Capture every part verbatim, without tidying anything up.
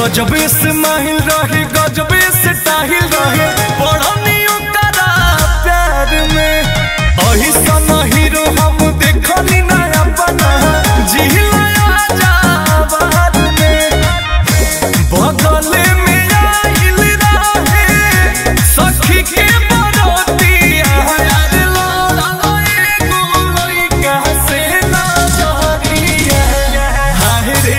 गजबे से माहिल रहे गजबे से टाहिल रहे पढ़नियों करा प्यार में अही सना हीरो हम देखनी ना अपना जिहिला जाबार में बगले में आइल रहे सखी के बरोतिया यार लड़ा एगो लइका से ना जरिया हाय रे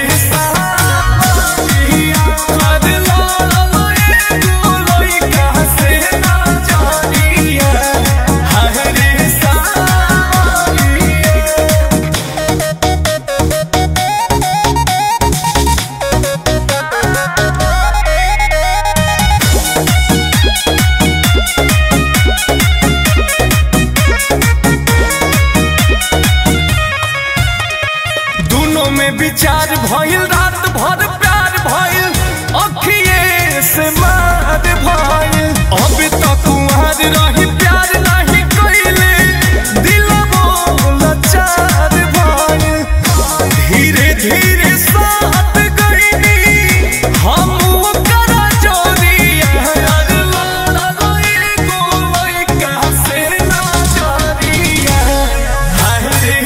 विचार भइल रात भर प्यार भइल अखिए से मार भइल अब तक कुंवर रही प्यार नहीं कइले दिलवो लाचार भइल धीरे धीरे साथ गइनी हम ओकरा जोरिया यार लड़ा एगो लइका से ना जरिया हाय रे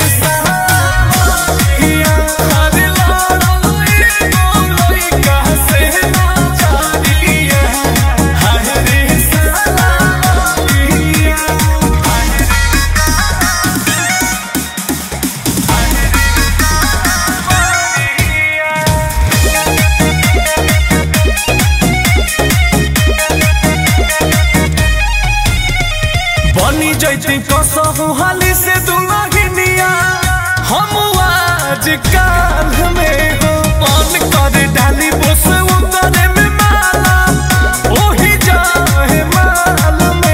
बनी जैती कसहु हाली से दुल्हनिया हम आज काल में हो मन कर डाली बोस उतरे में माला ओही जाए माल में